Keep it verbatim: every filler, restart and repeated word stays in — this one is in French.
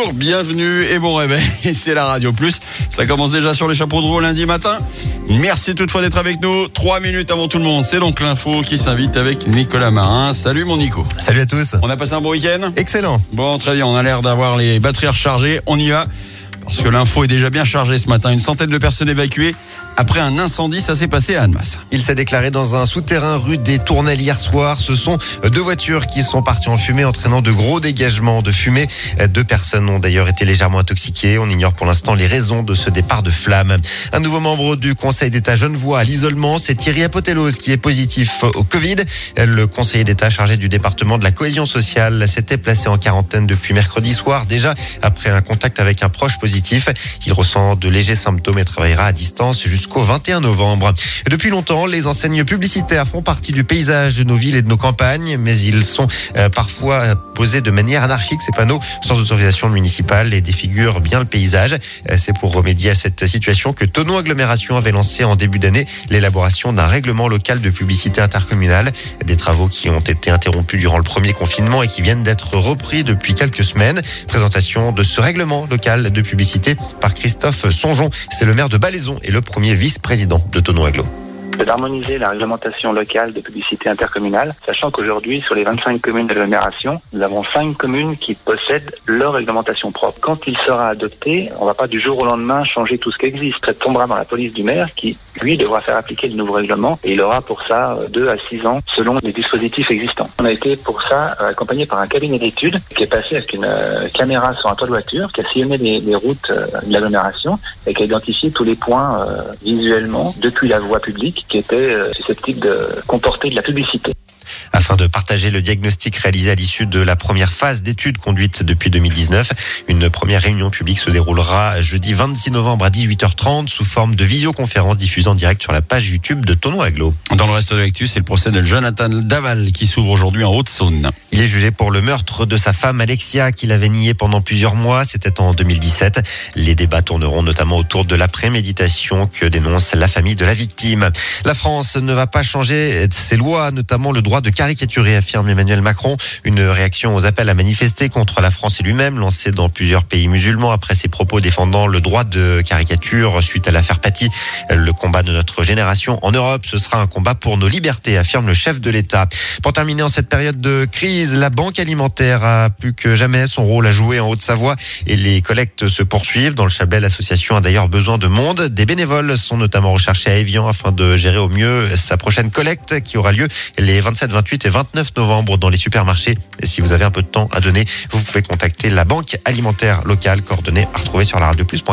Bonjour, bienvenue et bon réveil, c'est la Radio Plus. Ça commence déjà sur les chapeaux de roue lundi matin. Merci toutefois d'être avec nous. Trois minutes avant tout le monde, c'est donc l'info qui s'invite avec Nicolas Marin. Salut mon Nico. Salut à tous. On a passé un bon week-end ? Excellent. Bon, très bien, on a l'air d'avoir les batteries rechargées. On y va. Parce que l'info est déjà bien chargée ce matin. Une centaine de personnes évacuées après un incendie, ça s'est passé à Annemasse. Il s'est déclaré dans un souterrain rue des Tournelles hier soir. Ce sont deux voitures qui sont parties en fumée, entraînant de gros dégagements de fumée. Deux personnes ont d'ailleurs été légèrement intoxiquées. On ignore pour l'instant les raisons de ce départ de flamme. Un nouveau membre du Conseil d'État genevois à l'isolement, c'est Thierry Apotelos qui est positif au Covid. Le conseiller d'État chargé du département de la cohésion sociale s'était placé en quarantaine depuis mercredi soir, déjà après un contact avec un proche positif. Il ressent de légers symptômes et travaillera à distance jusqu'au vingt et un novembre. Depuis longtemps, les enseignes publicitaires font partie du paysage de nos villes et de nos campagnes, mais ils sont euh, parfois posés de manière anarchique, ces panneaux sans autorisation municipale et défigurent bien le paysage. C'est pour remédier à cette situation que Thonon Agglomération avait lancé en début d'année l'élaboration d'un règlement local de publicité intercommunale. Des travaux qui ont été interrompus durant le premier confinement et qui viennent d'être repris depuis quelques semaines. Présentation de ce règlement local de publicité par Christophe Songeon. C'est le maire de Balaison et le premier vice-président de Thonon Agglo. C'est d'harmoniser la réglementation locale de publicité intercommunale, sachant qu'aujourd'hui, sur les vingt-cinq communes d'agglomération, nous avons cinq communes qui possèdent leur réglementation propre. Quand il sera adopté, on ne va pas du jour au lendemain changer tout ce qui existe. Ça tombera dans la police du maire qui, lui, devra faire appliquer le nouveau règlement et il aura pour ça deux à six ans selon les dispositifs existants. On a été pour ça accompagné par un cabinet d'études qui est passé avec une caméra sur un toit de voiture, qui a sillonné les, les routes de l'agglomération et qui a identifié tous les points euh, visuellement depuis la voie publique qui était euh, susceptible de comporter de la publicité. Afin de partager le diagnostic réalisé à l'issue de la première phase d'études conduite depuis deux mille dix-neuf, une première réunion publique se déroulera jeudi vingt-six novembre à dix-huit heures trente sous forme de visioconférence diffusée en direct sur la page YouTube de Thonon Agglo. Dans le reste de l'actu, c'est le procès de Jonathan Daval qui s'ouvre aujourd'hui en Haute-Saône. Il est jugé pour le meurtre de sa femme Alexia qu'il avait nié pendant plusieurs mois. C'était en deux mille dix-sept. Les débats tourneront notamment autour de la préméditation que dénonce la famille de la victime. La France ne va pas changer ses lois, notamment le droit de caricaturer, affirme Emmanuel Macron. Une réaction aux appels à manifester contre la France et lui-même, lancés dans plusieurs pays musulmans après ses propos défendant le droit de caricature suite à l'affaire Paty. Le combat de notre génération en Europe, ce sera un combat pour nos libertés, affirme le chef de l'État. Pour terminer, en cette période de crise, la Banque alimentaire a plus que jamais son rôle à jouer en Haute-Savoie et les collectes se poursuivent. Dans le Chablais, l'association a d'ailleurs besoin de monde. Des bénévoles sont notamment recherchés à Évian afin de gérer au mieux sa prochaine collecte qui aura lieu les vingt-sept, vingt-huit et vingt-neuf novembre dans les supermarchés. Et si vous avez un peu de temps à donner, vous pouvez contacter la Banque alimentaire locale, coordonnées à retrouver sur la radio plus point com.